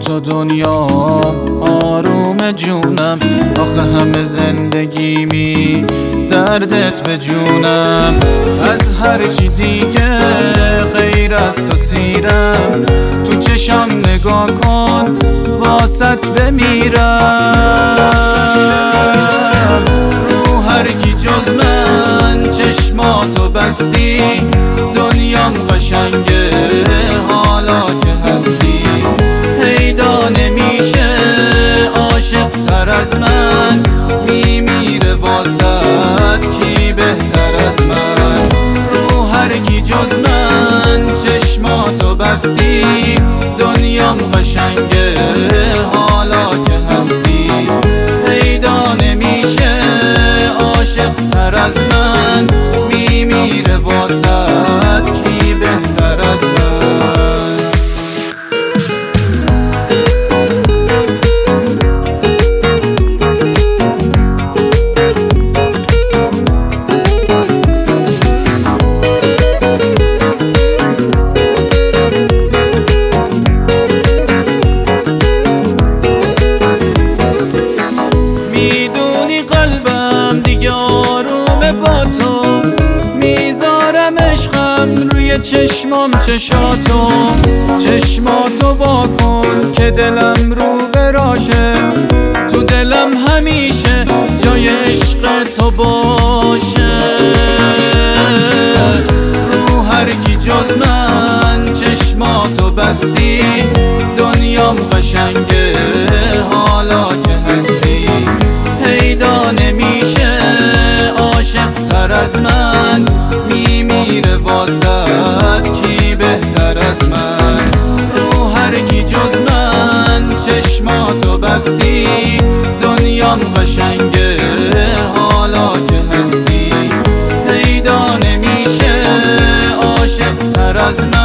تو دنیام آروم جونم، آخه همه زندگیمی دردت به جونم. از هرچی دیگه غیر از تو سیرم، تو چشم نگاه کن واسط بمیرم. رو هرکی جز من چشماتو بستی، دنیام قشنگه حالا که هستی. پیدا نمیشه عاشق تر از من، میمیره واسط کی بهتر از من. رو هرکی جز من چشماتو بستی، دنیام قشنگه حالا که هستی. پیدا نمیشه عاشق تر از من، میمیره واسط کی بهتر از من. قلبم دیگه آرومه با تو، میذارم عشقم روی چشمام چشماتو وا کن که دلم رو براشه. تو دلم همیشه جای عشق تو باشه. رو هرکی جز من چشماتو بستی، دنیام قشنگه حالا که هستی. پیدا نمیشه عاشق تر از من، میمیره واسط کی بهتر از من. رو هرکی جز من چشماتو بستی، دنیام قشنگه حالا که هستی. پیدا نمیشه عاشق تر از من.